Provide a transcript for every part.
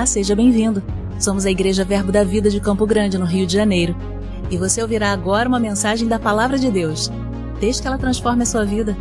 Olá, seja bem-vindo. Somos a Igreja Verbo da Vida de Campo Grande, no Rio de Janeiro. E você ouvirá agora uma mensagem da Palavra de Deus. Desde que ela transforme a sua vida.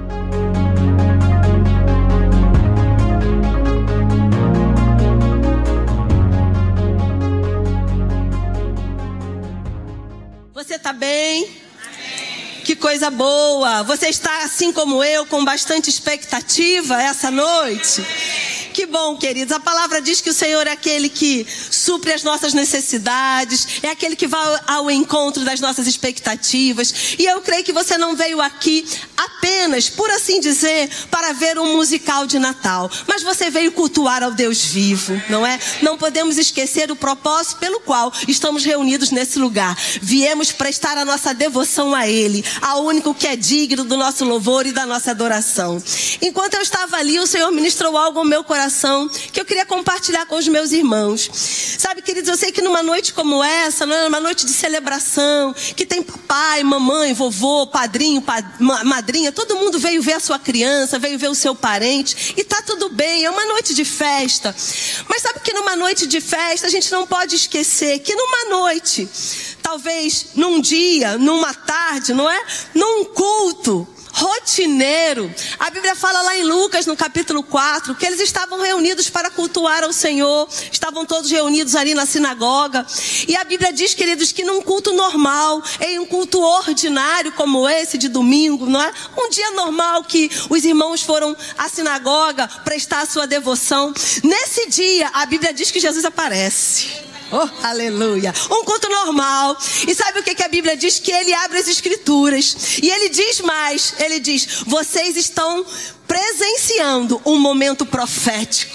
Você está bem? Amém. Que coisa boa! Você está assim como eu, com bastante expectativa essa noite? Amém. Que bom, queridos. A palavra diz que o Senhor é aquele que supre as nossas necessidades, é aquele que vai ao encontro das nossas expectativas. E eu creio que você não veio aqui apenas, por assim dizer, para ver um musical de Natal, mas você veio cultuar ao Deus vivo, não é? Não podemos esquecer o propósito pelo qual estamos reunidos nesse lugar. Viemos prestar a nossa devoção a Ele, ao único que é digno do nosso louvor e da nossa adoração. Enquanto eu estava ali, o Senhor ministrou algo ao meu coração que eu queria compartilhar com os meus irmãos. Sabe, queridos, eu sei que numa noite como essa, numa noite de celebração, que tem papai, mamãe, vovô, padrinho, madrinha, todo mundo veio ver a sua criança, veio ver o seu parente, e tá tudo bem, é uma noite de festa. Mas sabe que numa noite de festa a gente não pode esquecer que numa noite, talvez num dia, numa tarde, não é? Num culto rotineiro, a Bíblia fala lá em Lucas, no capítulo 4, que eles estavam reunidos para cultuar ao Senhor, estavam todos reunidos ali na sinagoga, e a Bíblia diz, queridos, que num culto normal, em um culto ordinário como esse de domingo, não é? Um dia normal que os irmãos foram à sinagoga prestar a sua devoção, nesse dia a Bíblia diz que Jesus aparece. Oh, aleluia. Um culto normal. E sabe o que a Bíblia diz? Que ele abre as escrituras. E ele diz mais. Ele diz, vocês estão presenciando um momento profético.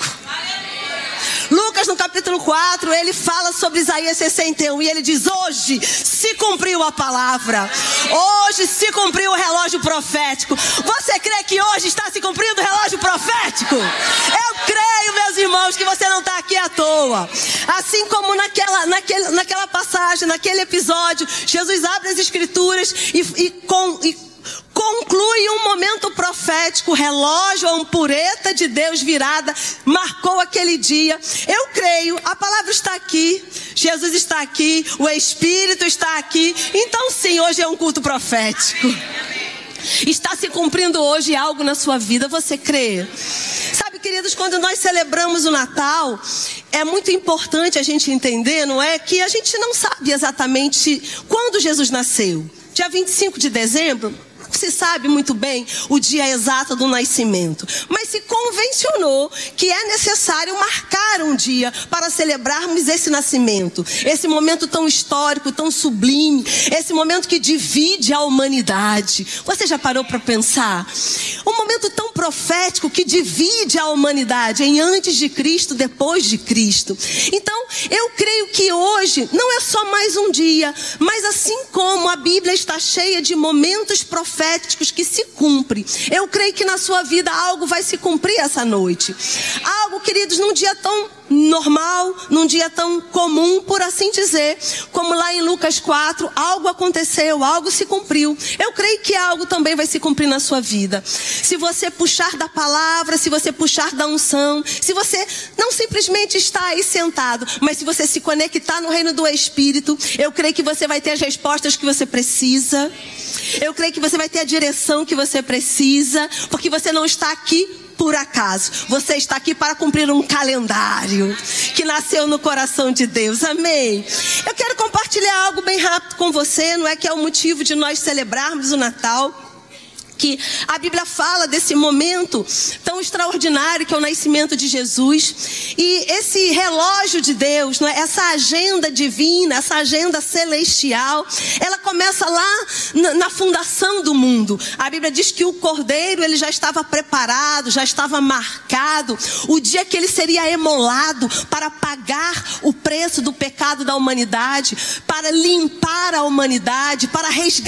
Lucas, no capítulo 4, ele fala sobre Isaías 61 e ele diz, hoje se cumpriu a palavra. Hoje se cumpriu o relógio profético. Você crê que hoje está se cumprindo o relógio profético? Eu creio, meus irmãos, que você não está aqui à toa. Assim como naquela passagem, naquele episódio, Jesus abre as escrituras e conclui um momento profético, o relógio, a ampureta de Deus virada, marcou aquele dia. Eu creio, a palavra está aqui, Jesus está aqui, o Espírito está aqui. Então sim, hoje é um culto profético. Está se cumprindo hoje algo na sua vida, você crê? Sabe, queridos, quando nós celebramos o Natal, é muito importante a gente entender, não é? Que a gente não sabe exatamente quando Jesus nasceu. Dia 25 de dezembro, se sabe muito bem o dia exato do nascimento, mas se convencionou que é necessário marcar um dia para celebrarmos esse nascimento, esse momento tão histórico, tão sublime, esse momento que divide a humanidade. Você já parou para pensar? Um momento tão profético que divide a humanidade em antes de Cristo, depois de Cristo. Então, eu creio que hoje não é só mais um dia, mas assim como a Bíblia está cheia de momentos proféticos que se cumpre, eu creio que na sua vida algo vai se cumprir essa noite. Algo, queridos, num dia tão normal, num dia tão comum, por assim dizer, como lá em Lucas 4, algo aconteceu, algo se cumpriu. Eu creio que algo também vai se cumprir na sua vida. Se você puxar da palavra, se você puxar da unção, se você não simplesmente está aí sentado, mas se você se conectar no reino do Espírito, eu creio que você vai ter as respostas que você precisa. Eu creio que você vai ter a direção que você precisa, porque você não está aqui por acaso. Você está aqui para cumprir um calendário que nasceu no coração de Deus. Amém? Eu quero compartilhar algo bem rápido com você, não é que é o motivo de nós celebrarmos o Natal. Que a Bíblia fala desse momento tão extraordinário que é o nascimento de Jesus. E esse relógio de Deus, não é? Essa agenda divina, essa agenda celestial, ela começa lá na fundação do mundo. A Bíblia diz que o Cordeiro, ele já estava preparado, já estava marcado. O dia que ele seria emolado para pagar o preço do pecado da humanidade, para limpar a humanidade, para resgatar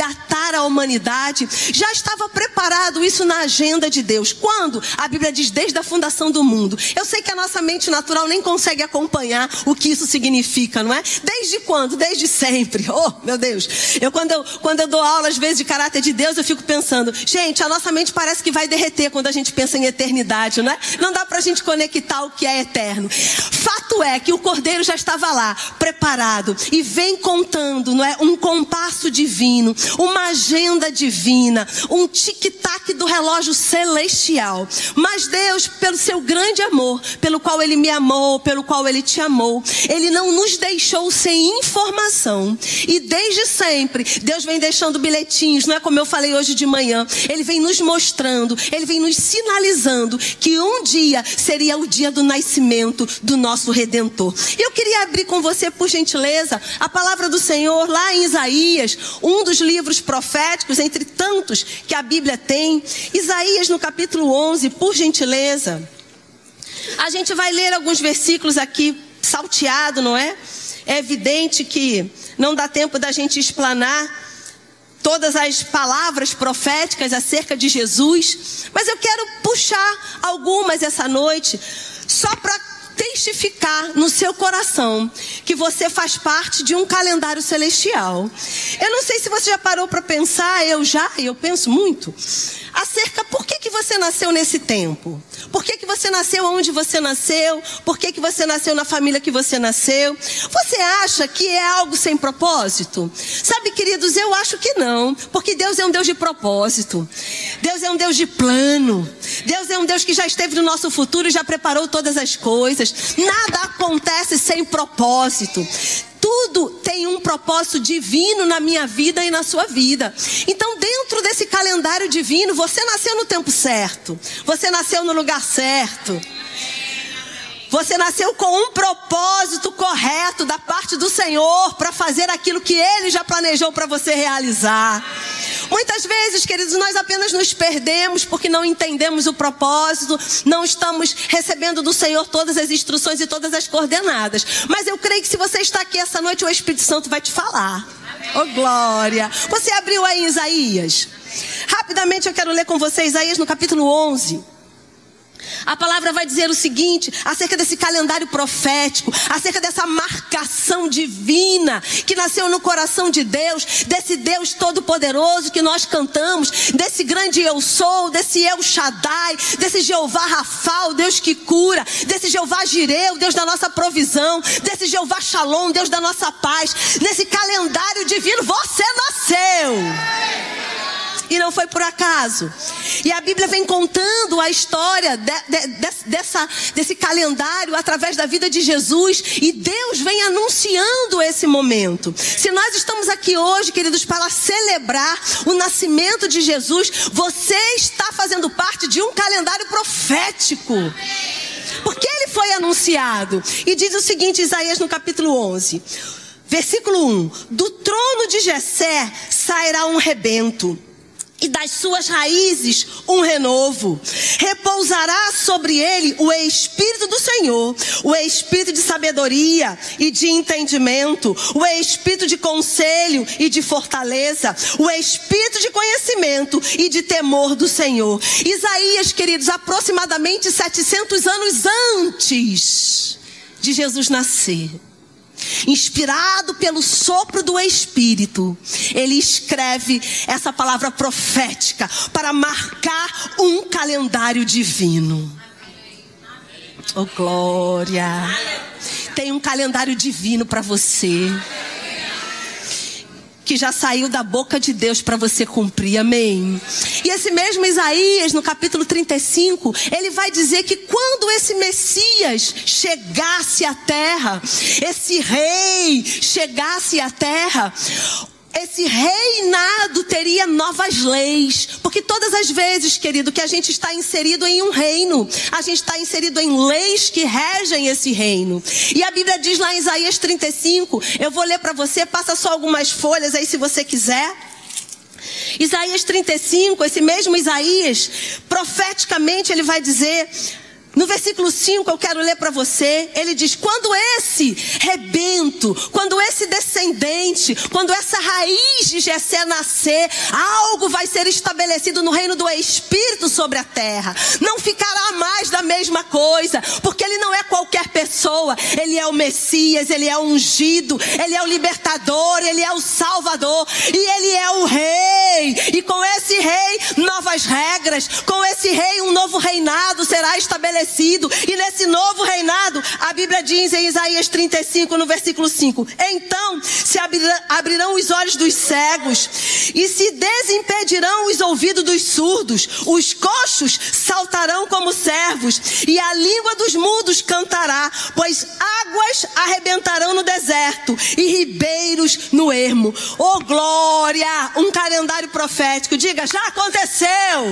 salvar a humanidade. Já estava preparado isso na agenda de Deus. Quando? A Bíblia diz desde a fundação do mundo. Eu sei que a nossa mente natural nem consegue acompanhar o que isso significa, não é? Desde quando? Desde sempre. Oh, meu Deus. Quando eu dou aula, às vezes, de caráter de Deus, eu fico pensando, gente, a nossa mente parece que vai derreter quando a gente pensa em eternidade, não é? Não dá pra gente conectar o que é eterno. Fato é que o Cordeiro já estava lá, preparado, e vem contando, não é? Um compasso divino, uma agenda divina, um tic-tac do relógio celestial. Mas Deus, pelo seu grande amor, pelo qual Ele me amou, pelo qual Ele te amou, Ele não nos deixou sem informação. E desde sempre, Deus vem deixando bilhetinhos, não é como eu falei hoje de manhã. Ele vem nos mostrando, Ele vem nos sinalizando que um dia seria o dia do nascimento do nosso Redentor. E eu queria abrir com você, por gentileza, a palavra do Senhor lá em Isaías, um dos livros proféticos, entre tantos que a Bíblia tem. Isaías no capítulo 11, por gentileza. A gente vai ler alguns versículos aqui, salteado, não é? É evidente que não dá tempo da gente explanar todas as palavras proféticas acerca de Jesus, mas eu quero puxar algumas essa noite, só para testificar no seu coração que você faz parte de um calendário celestial. Eu não sei se você já parou para pensar, eu penso muito, acerca por que você nasceu nesse tempo. Por que você nasceu onde você nasceu? Por que você nasceu na família que você nasceu? Você acha que é algo sem propósito? Sabe, queridos, eu acho que não. Porque Deus é um Deus de propósito. Deus é um Deus de plano. Deus é um Deus que já esteve no nosso futuro e já preparou todas as coisas. Nada acontece sem propósito. Tudo tem um propósito divino na minha vida e na sua vida. Então, dentro desse calendário divino, você nasceu no tempo certo. Você nasceu no lugar certo. Você nasceu com um propósito correto da parte do Senhor para fazer aquilo que Ele já planejou para você realizar. Muitas vezes, queridos, nós apenas nos perdemos porque não entendemos o propósito, não estamos recebendo do Senhor todas as instruções e todas as coordenadas. Mas eu creio que se você está aqui essa noite, o Espírito Santo vai te falar. Oh, glória! Você abriu aí em Isaías? Rapidamente eu quero ler com você Isaías no capítulo 11. A palavra vai dizer o seguinte, acerca desse calendário profético, acerca dessa marcação divina que nasceu no coração de Deus, desse Deus todo-poderoso que nós cantamos, desse grande eu sou, desse El Shaddai, desse Jeová Rafa, o Deus que cura, desse Jeová Jireh, o Deus da nossa provisão, desse Jeová Shalom, Deus da nossa paz. Nesse calendário divino você nasceu. E não foi por acaso. E a Bíblia vem contando a história desse calendário através da vida de Jesus. E Deus vem anunciando esse momento. Se nós estamos aqui hoje, queridos, para celebrar o nascimento de Jesus, você está fazendo parte de um calendário profético. Porque ele foi anunciado. E diz o seguinte, Isaías no capítulo 11. Versículo 1. Do trono de Jessé sairá um rebento. E das suas raízes um renovo. Repousará sobre ele o Espírito do Senhor, o Espírito de sabedoria e de entendimento, o Espírito de conselho e de fortaleza, o Espírito de conhecimento e de temor do Senhor. Isaías, queridos, aproximadamente 700 anos antes de Jesus nascer, inspirado pelo sopro do Espírito, ele escreve essa palavra profética para marcar um calendário divino. Oh, glória! Tem um calendário divino para você, que já saiu da boca de Deus para você cumprir, amém? E esse mesmo Isaías, no capítulo 35, ele vai dizer que quando esse Messias chegasse à terra, esse rei chegasse à terra, esse reinado teria novas leis. Porque todas as vezes, querido, que a gente está inserido em um reino, a gente está inserido em leis que regem esse reino. E a Bíblia diz lá em Isaías 35, eu vou ler para você, passa só algumas folhas aí se você quiser. Isaías 35, esse mesmo Isaías, profeticamente ele vai dizer No versículo 5 eu quero ler para você, ele diz: quando esse rebento, quando esse descendente, quando essa raiz de Jessé nascer, algo vai ser estabelecido no reino do Espírito sobre a terra. Não ficará mais da mesma coisa, porque ele não é qualquer pessoa, ele é o Messias, ele é o ungido, ele é o libertador, ele é o salvador, e ele é o rei. E com esse rei, novas regras, com esse rei, um novo reinado será estabelecido. E nesse novo reinado, a Bíblia diz em Isaías 35, no versículo 5: então se abrirão os olhos dos cegos e se desimpedirão os ouvidos dos surdos, os coxos saltarão como servos e a língua dos mudos cantará, pois águas arrebentarão no deserto e ribeiros no ermo. Oh glória! Um calendário profético. Diga: já aconteceu!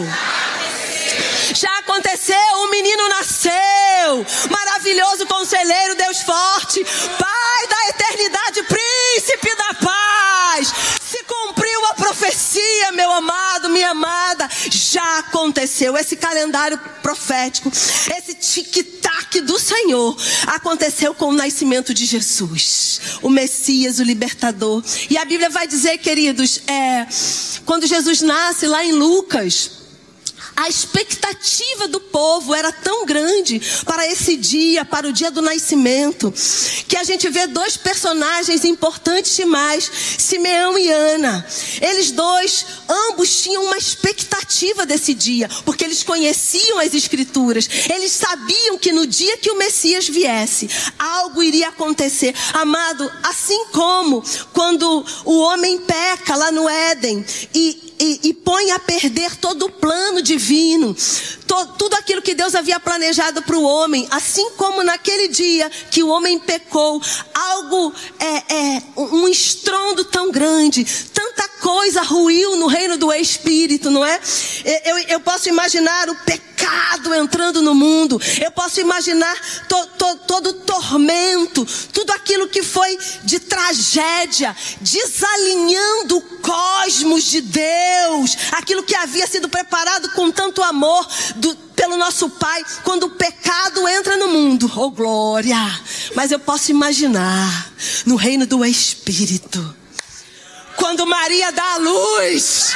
Já aconteceu, um menino nasceu, maravilhoso conselheiro, Deus forte, Pai da eternidade, príncipe da paz. Se cumpriu a profecia, meu amado, minha amada, já aconteceu. Esse calendário profético, esse tic-tac do Senhor, aconteceu com o nascimento de Jesus, o Messias, o libertador. E a Bíblia vai dizer, queridos, quando Jesus nasce lá em Lucas, a expectativa do povo era tão grande para esse dia, para o dia do nascimento, que a gente vê dois personagens importantes demais, Simeão e Ana. Eles dois, ambos tinham uma expectativa desse dia, porque eles conheciam as Escrituras. Eles sabiam que no dia que o Messias viesse, algo iria acontecer. Amado, assim como quando o homem peca lá no Éden e põe a perder todo o plano divino, tudo aquilo que Deus havia planejado para o homem, assim como naquele dia que o homem pecou, algo, um estrondo tão grande, tanta coisa ruiu no reino do Espírito, não é? Eu posso imaginar o pecado entrando no mundo, eu posso imaginar todo o tormento, tudo aquilo que foi de tragédia, desalinhando o cosmos de Deus, aquilo que havia sido preparado com tanto amor pelo nosso Pai, quando o pecado entra no mundo. Oh glória! Mas eu posso imaginar no reino do Espírito, quando Maria dá a luz,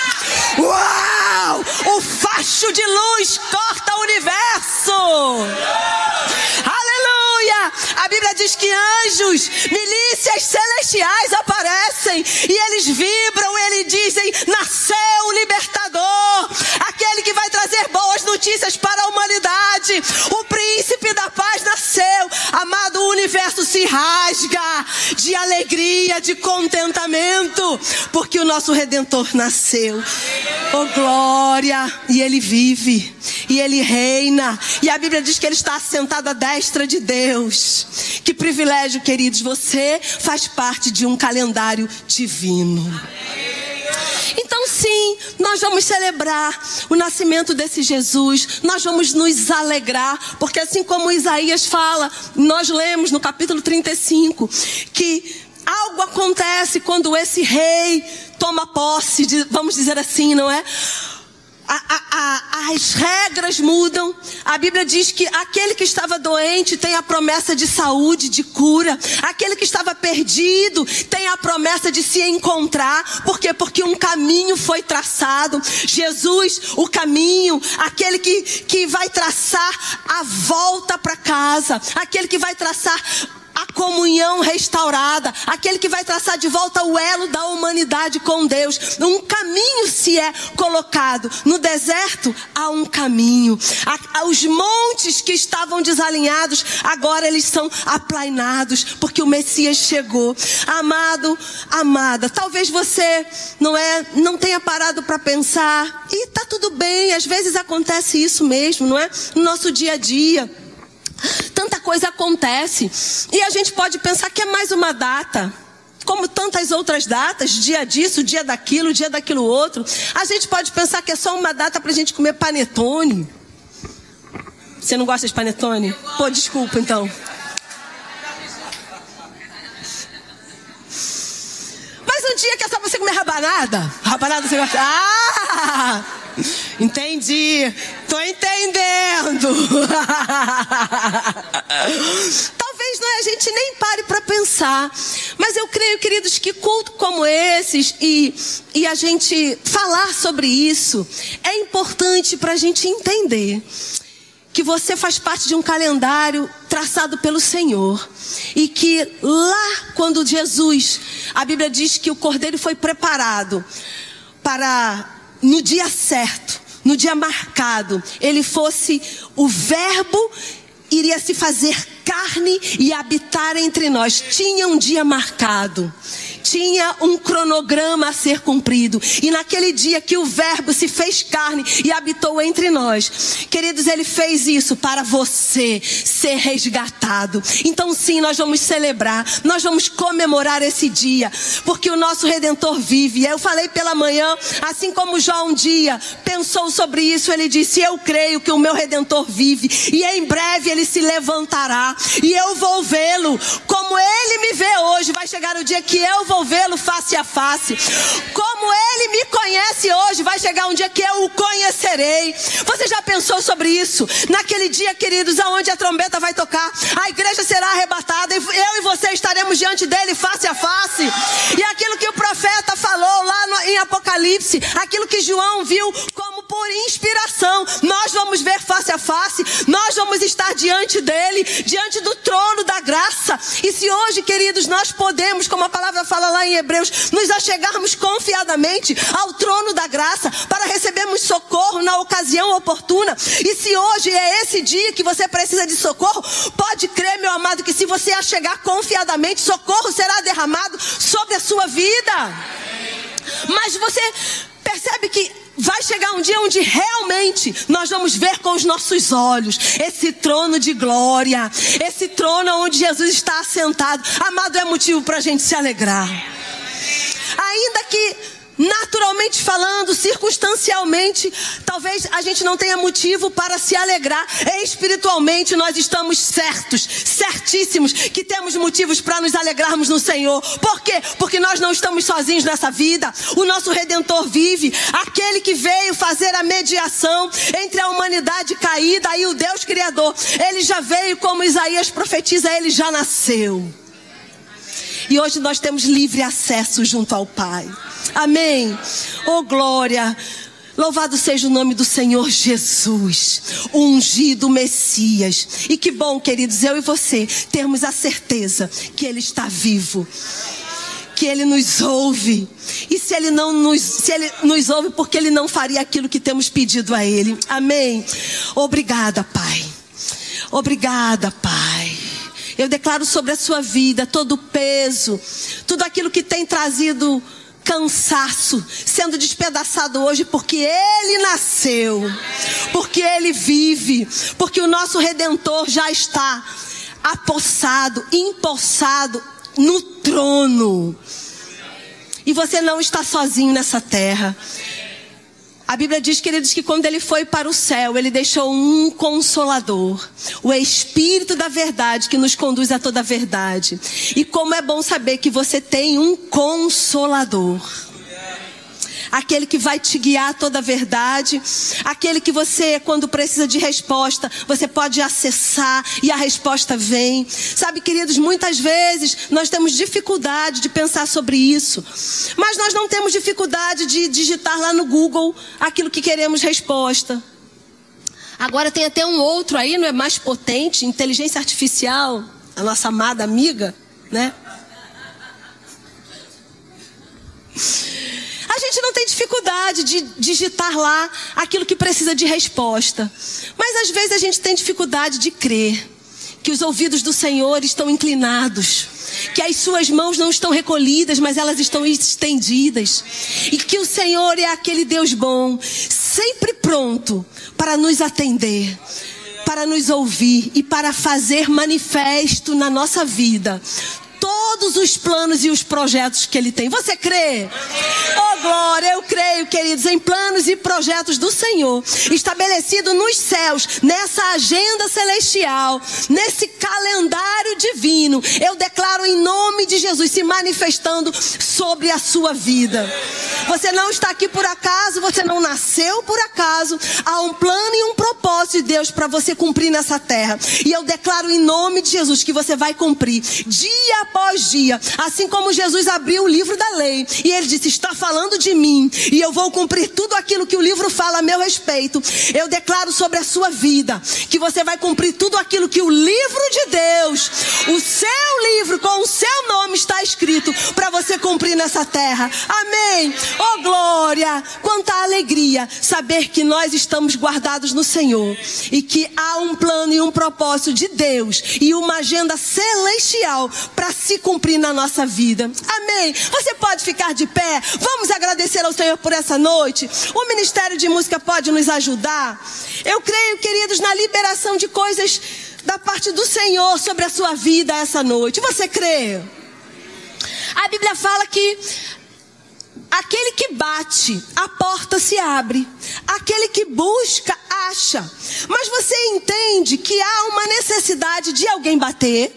uau! O facho de luz corta o universo. Aleluia! A Bíblia diz que anjos, milícias celestiais aparecem e eles vibram, eles dizem: nasceu o libertador, aquele que vai trazer boas notícias para a humanidade, o príncipe da paz nasceu. Amado, o universo se rasga de alegria, de contentamento, porque o nosso Redentor nasceu. Oh glória! E ele vive, e ele reina, e a Bíblia diz que ele está assentado à destra de Deus. Que privilégio, queridos, você faz parte de um calendário divino. Então sim, nós vamos celebrar o nascimento desse Jesus, nós vamos nos alegrar, porque assim como Isaías fala, nós lemos no capítulo 35, que algo acontece quando esse rei toma posse, vamos dizer assim, não é? As regras mudam. A Bíblia diz que aquele que estava doente tem a promessa de saúde, de cura. Aquele que estava perdido tem a promessa de se encontrar. Por quê? Porque um caminho foi traçado. Jesus, o caminho, aquele que vai traçar a volta para casa, aquele que vai traçar a comunhão restaurada, aquele que vai traçar de volta o elo da humanidade com Deus. Um caminho se é colocado. No deserto há um caminho. Os montes que estavam desalinhados, agora eles são aplainados, porque o Messias chegou. Amado, amada, talvez você não tenha parado para pensar, e tá tudo bem, às vezes acontece isso mesmo, não é? No nosso dia a dia. Tanta coisa acontece e a gente pode pensar que é mais uma data, como tantas outras datas, dia disso, dia daquilo outro. A gente pode pensar que é só uma data para a gente comer panetone. Você não gosta de panetone? Pô, desculpa então. Mas um dia que é só você comer rabanada? Rabanada você gosta? Entendi. Tô entendendo. Talvez a gente nem pare para pensar. Mas eu creio, queridos, que culto como esses e a gente falar sobre isso é importante para a gente entender que você faz parte de um calendário traçado pelo Senhor. E que lá, quando Jesus, a Bíblia diz que o cordeiro foi preparado para, no dia certo, no dia marcado, ele fosse o verbo, iria se fazer carne e habitar entre nós. Tinha um dia marcado. Tinha um cronograma a ser cumprido. E naquele dia que o verbo se fez carne e habitou entre nós, queridos, ele fez isso para você ser resgatado. Então sim, nós vamos celebrar, nós vamos comemorar esse dia, porque o nosso Redentor vive. Eu falei pela manhã, assim como Jó um dia pensou sobre isso, ele disse: eu creio que o meu Redentor vive, e em breve ele se levantará, e eu vou vê-lo como ele me vê hoje. Vai chegar o dia que eu vou vê-lo face a face. Como ele me conhece hoje, vai chegar um dia que eu o conhecerei. Você já pensou sobre isso? Naquele dia, queridos, aonde a trombeta vai tocar, a igreja será arrebatada, e eu e você estaremos diante dele face a face. E aquilo que o profeta falou lá em Apocalipse, aquilo que João viu como por inspiração, nós vamos ver face a face. Nós vamos estar diante dele, diante do trono da graça. E se hoje, queridos, nós podemos, como a palavra fala lá em Hebreus, nos achegarmos confiadamente ao trono da graça para recebermos socorro na ocasião oportuna. E se hoje é esse dia que você precisa de socorro, pode crer, meu amado, que se você achegar confiadamente, socorro será derramado sobre a sua vida. Mas você percebe que vai chegar um dia onde realmente nós vamos ver com os nossos olhos esse trono de glória, esse trono onde Jesus está assentado. Amado, é motivo para a gente se alegrar. Ainda que naturalmente falando, circunstancialmente, talvez a gente não tenha motivo para se alegrar. Espiritualmente nós estamos certíssimos que temos motivos para nos alegrarmos no Senhor. Por quê? Porque nós não estamos sozinhos nessa vida. O nosso Redentor vive, aquele que veio fazer a mediação entre a humanidade caída e o Deus Criador. Ele já veio, como Isaías profetiza, ele já nasceu. E hoje nós temos livre acesso junto ao Pai. Amém. Oh, glória. Louvado seja o nome do Senhor Jesus, o ungido Messias. E que bom, queridos, eu e você termos a certeza que Ele está vivo, que Ele nos ouve. E se Ele nos ouve, porque Ele não faria aquilo que temos pedido a Ele. Amém. Obrigada, Pai. Obrigada, Pai. Eu declaro sobre a sua vida todo o peso, tudo aquilo que tem trazido cansaço, sendo despedaçado hoje, porque Ele nasceu, porque Ele vive, porque o nosso Redentor já está empossado no trono. E você não está sozinho nessa terra. A Bíblia diz, queridos, que quando Ele foi para o céu, Ele deixou um Consolador, o Espírito da verdade, que nos conduz a toda a verdade. E como é bom saber que você tem um Consolador. Aquele que vai te guiar a toda a verdade. Aquele que você, quando precisa de resposta, você pode acessar e a resposta vem. Sabe, queridos, muitas vezes nós temos dificuldade de pensar sobre isso. Mas nós não temos dificuldade de digitar lá no Google aquilo que queremos resposta. Agora tem até um outro aí, não é, mais potente, inteligência artificial, a nossa amada amiga, né? A gente não tem dificuldade de digitar lá aquilo que precisa de resposta. Mas às vezes a gente tem dificuldade de crer que os ouvidos do Senhor estão inclinados, que as suas mãos não estão recolhidas, mas elas estão estendidas. E que o Senhor é aquele Deus bom, sempre pronto para nos atender, para nos ouvir e para fazer manifesto na nossa vida todos os planos e os projetos que Ele tem. Você crê? Oh, Oh, glória, eu creio, queridos, em planos e projetos do Senhor, estabelecido nos céus, nessa agenda celestial, nesse calendário divino. Eu declaro em nome de Jesus se manifestando sobre a sua vida. Você não está aqui por acaso, você não nasceu por acaso. Há um plano e um propósito de Deus para você cumprir nessa terra. E eu declaro em nome de Jesus que você vai cumprir dia após dia. Assim como Jesus abriu o livro da lei e ele disse: está falando de mim e eu vou cumprir tudo aquilo que o livro fala a meu respeito. Eu declaro sobre a sua vida que você vai cumprir tudo aquilo que o livro de Deus, o seu livro com o seu nome está escrito para você cumprir nessa terra. Amém. Oh, glória, quanta alegria saber que nós estamos guardados no Senhor e que há um plano e um propósito de Deus e uma agenda celestial para se cumprir na nossa vida. Amém. Você pode ficar de pé. Vamos agradecer ao Senhor por essa noite. O Ministério de Música pode nos ajudar. Eu creio, queridos, na liberação de coisas da parte do Senhor sobre a sua vida essa noite. Você crê? A Bíblia fala que aquele que bate, a porta se abre. Aquele que busca, acha. Mas você entende que há uma necessidade de alguém bater?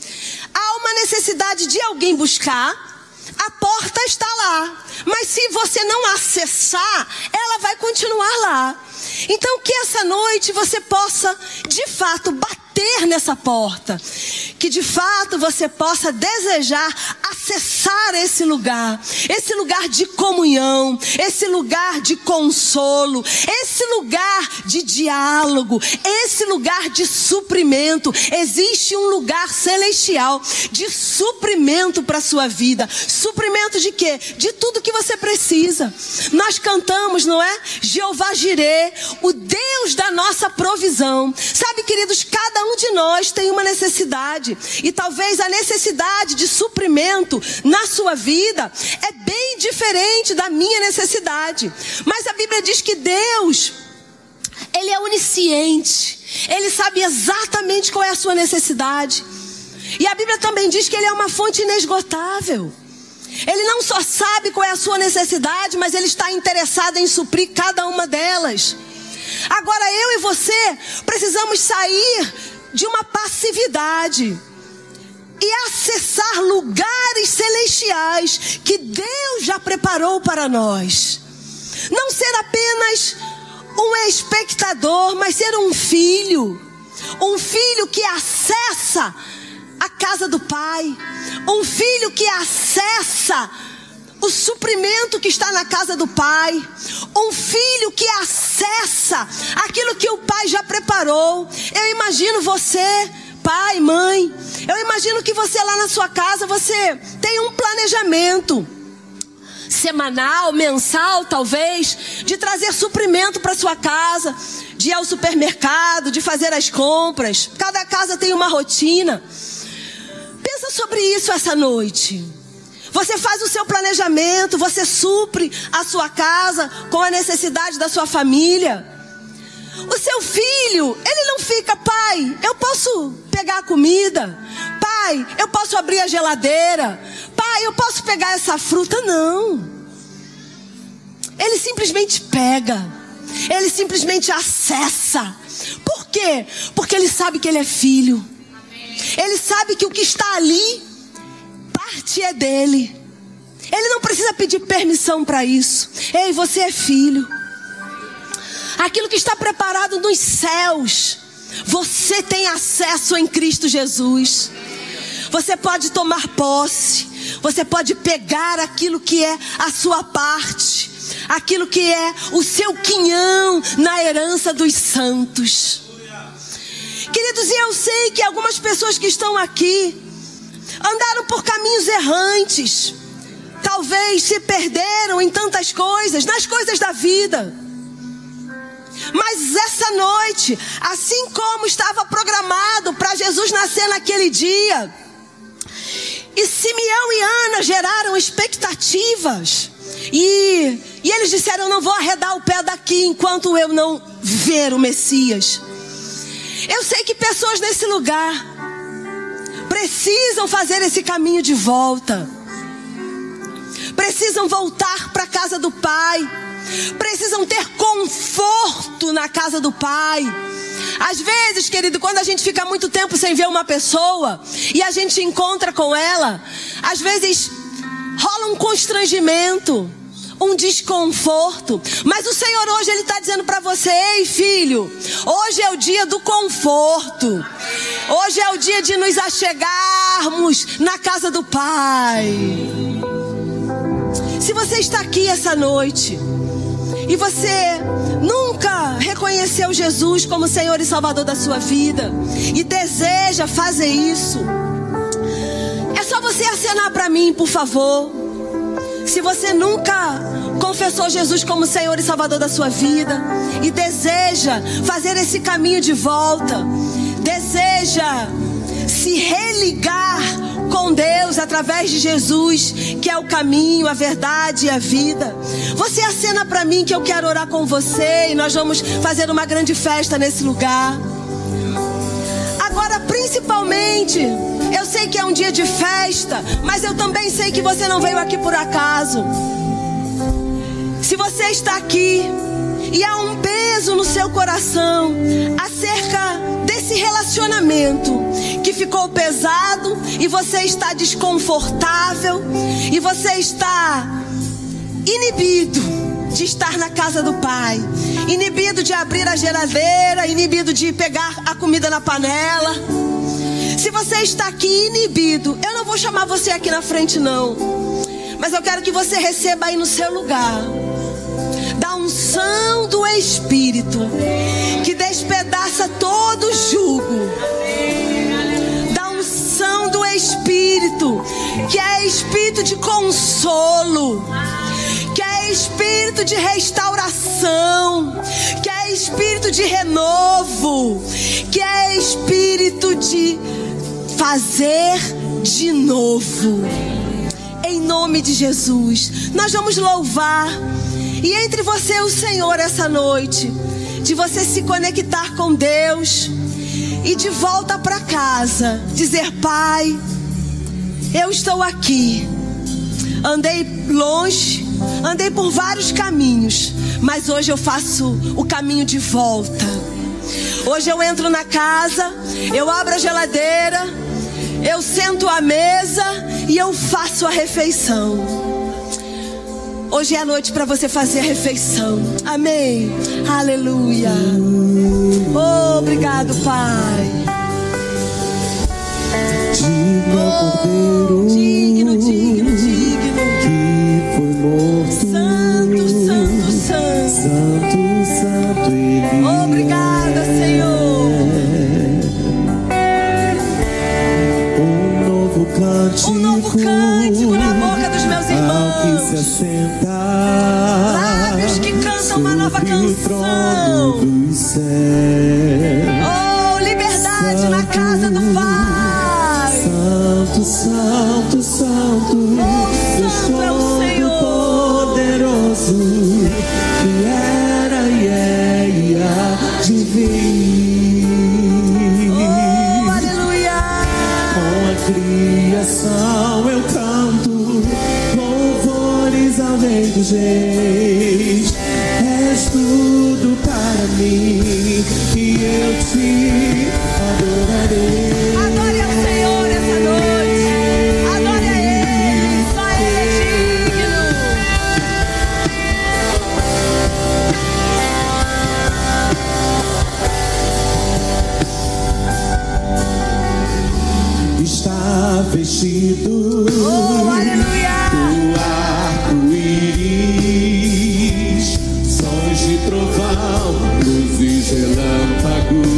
Há uma necessidade de alguém buscar? A porta está lá. Mas se você não acessar, ela vai continuar lá. Então que essa noite você possa, de fato, bater nessa porta. Que de fato você possa desejar acessar esse lugar de comunhão, esse lugar de consolo, esse lugar de diálogo, esse lugar de suprimento. Existe um lugar celestial de suprimento para a sua vida. Suprimento de quê? De tudo que você precisa. Nós cantamos, não é? Jeová Jirê, o Deus da nossa provisão. Sabe, queridos, cada um de nós tem uma necessidade. E talvez a necessidade de suprimento na sua vida é bem diferente da minha necessidade. Mas a Bíblia diz que Deus, Ele é onisciente. Ele sabe exatamente qual é a sua necessidade. E a Bíblia também diz que Ele é uma fonte inesgotável. Ele não só sabe qual é a sua necessidade, mas Ele está interessado em suprir cada uma delas. Agora eu e você precisamos sair de uma passividade e acessar lugares celestiais que Deus já preparou para nós. Não ser apenas um espectador, mas ser um filho. Um filho que acessa a casa do Pai. Um filho que acessa o suprimento que está na casa do Pai. Um filho que acessa aquilo que o Pai já preparou. Eu imagino você, pai, mãe, eu imagino que você lá na sua casa, você tem um planejamento semanal, mensal talvez, de trazer suprimento para sua casa, de ir ao supermercado, de fazer as compras. Cada casa tem uma rotina. Pensa sobre isso essa noite. Você faz o seu planejamento, você supre a sua casa com a necessidade da sua família. O seu filho, ele não fica: pai, eu posso pegar a comida? Pai, eu posso abrir a geladeira? Pai, eu posso pegar essa fruta? Não. Ele simplesmente pega. Ele simplesmente acessa. Por quê? Porque ele sabe que ele é filho. Ele sabe que o que está ali, parte é dele. Ele não precisa pedir permissão para isso. Ei, você é filho. Aquilo que está preparado nos céus, você tem acesso em Cristo Jesus. Você pode tomar posse. Você pode pegar aquilo que é a sua parte, aquilo que é o seu quinhão na herança dos santos. Queridos, e eu sei que algumas pessoas que estão aqui andaram por caminhos errantes. Talvez se perderam em tantas coisas, nas coisas da vida. Mas essa noite, assim como estava programado para Jesus nascer naquele dia, e Simeão e Ana geraram expectativas, e eles disseram: eu não vou arredar o pé daqui enquanto eu não ver o Messias. Eu sei que pessoas nesse lugar precisam fazer esse caminho de volta. precisam voltar para a casa do Pai, precisam ter conforto na casa do Pai. Às vezes, querido, quando a gente fica muito tempo sem ver uma pessoa e a gente encontra com ela, às vezes rola um constrangimento, um desconforto. Mas o Senhor hoje, Ele está dizendo para você: ei, filho, hoje é o dia do conforto. Hoje é o dia de nos achegarmos na casa do Pai. Se você está aqui essa noite e você nunca reconheceu Jesus como Senhor e Salvador da sua vida e deseja fazer isso, é só você acenar para mim, por favor. Se você nunca confessou Jesus como Senhor e Salvador da sua vida e deseja fazer esse caminho de volta, deseja se religar com Deus através de Jesus, que é o caminho, a verdade e a vida, você acena para mim que eu quero orar com você e nós vamos fazer uma grande festa nesse lugar. Agora, principalmente, eu sei que é um dia de festa, mas eu também sei que você não veio aqui por acaso. Se você está aqui e há um peso no seu coração acerca desse relacionamento que ficou pesado e você está desconfortável e você está inibido de estar na casa do Pai, inibido de abrir a geladeira, inibido de pegar a comida na panela. Se você está aqui inibido, eu não vou chamar você aqui na frente não, mas eu quero que você receba aí no seu lugar da unção do Espírito que despedaça todo jugo, da unção do Espírito que é espírito de consolo, que é espírito de restauração, que é espírito de renovo, que é espírito de fazer de novo. Em nome de Jesus, nós vamos louvar. E entre você e o Senhor essa noite, de você se conectar com Deus e de volta para casa, dizer: Pai, eu estou aqui. Andei longe, andei por vários caminhos, mas hoje eu faço o caminho de volta. Hoje eu entro na casa, eu abro a geladeira, eu sento à mesa e eu faço a refeição. Hoje é a noite para você fazer a refeição. Amém. Aleluia. Oh, obrigado, Pai. Oh, digno, digno, digno. Que foi morto. Santo, santo, santo. Santo, santo Ele. Obrigada, Senhor. Um novo cântico na boca dos meus irmãos. Ao que se assenta, lábios que cantam uma nova canção. Dos céus. Oh, liberdade santo, na casa do Pai. Santo, santo, santo. Oh, santo é o Senhor poderoso, que era e é e há de vir. Oh, aleluia. Com a criação eu canto louvores ao Rei dos Reis. És tudo para mim e eu te adorarei. Adore ao Senhor essa noite. Adore a Ele, só Ele é digno. Está vestido oh, aleluia. do arco-íris, sons de trovão, luzes, relâmpagos,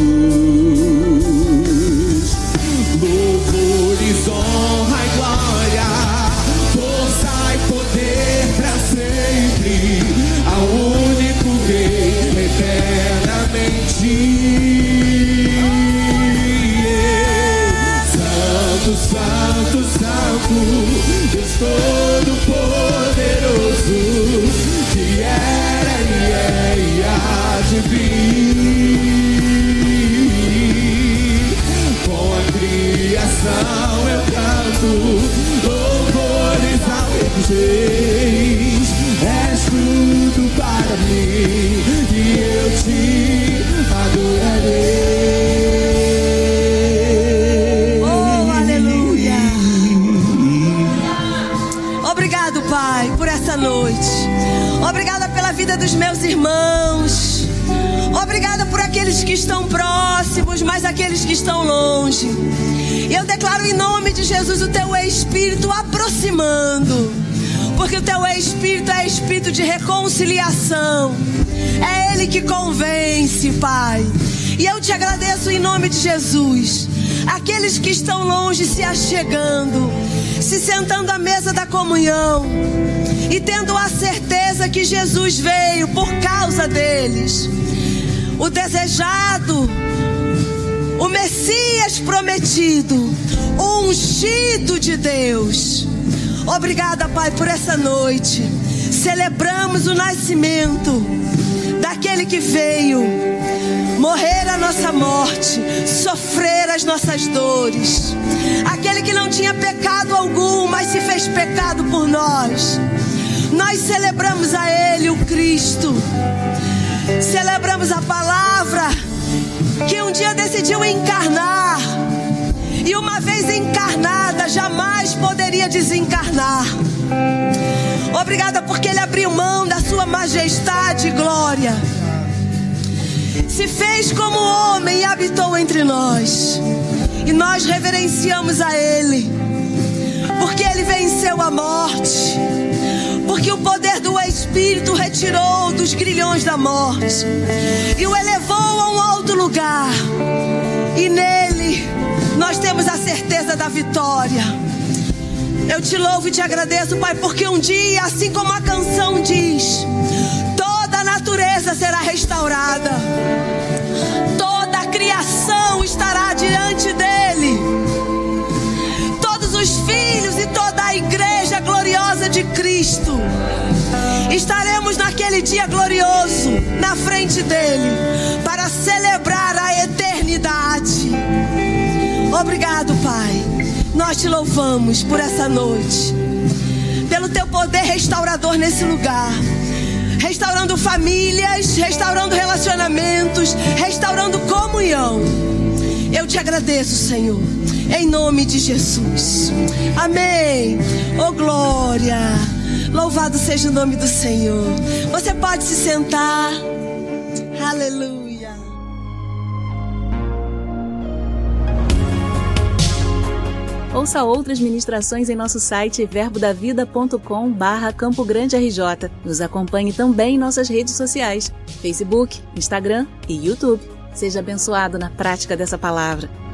louvores, honra e glória, força e poder para sempre, ao único Rei eternamente. Santo, santo, santo. Obrigada pela vida dos meus irmãos. Obrigada por aqueles que estão próximos, mas aqueles que estão longe. E eu declaro em nome de Jesus o teu Espírito aproximando, porque o teu Espírito é Espírito de reconciliação. É Ele que convence, Pai. E eu te agradeço em nome de Jesus. Aqueles que estão longe se achegando, se sentando à mesa da comunhão e tendo a certeza que Jesus veio por causa deles. O desejado, o Messias prometido, o ungido de Deus. Obrigada, Pai, por essa noite. Celebramos o nascimento daquele que veio morrer a nossa morte, sofrer as nossas dores. Aquele que não tinha pecado algum, mas se fez pecado por nós. Nós celebramos a Ele, o Cristo. Celebramos a palavra que um dia decidiu encarnar. E uma vez encarnada, jamais poderia desencarnar. Obrigada porque Ele abriu mão da sua majestade e glória. Se fez como homem e habitou entre nós. E nós reverenciamos a Ele, porque Ele venceu a morte, porque o poder do Espírito retirou dos grilhões da morte e o elevou a um alto lugar. E nele nós temos a certeza da vitória. Eu te louvo e te agradeço, Pai, porque um dia, assim como a canção diz, toda a natureza será restaurada, toda a criação estará diante dele, todos os filhos e toda a igreja gloriosa de Cristo. Estaremos naquele dia glorioso na frente dele para celebrar a eternidade. Obrigado, Pai. Nós te louvamos por essa noite, pelo teu poder restaurador nesse lugar, restaurando famílias, restaurando relacionamentos, restaurando comunhão. Eu te agradeço, Senhor, em nome de Jesus. Amém. Oh, glória. Louvado seja o nome do Senhor. Você pode se sentar. Aleluia. Ouça outras ministrações em nosso site verbodavida.com/Campo Grande RJ. Nos acompanhe também em nossas redes sociais, Facebook, Instagram e YouTube. Seja abençoado na prática dessa palavra.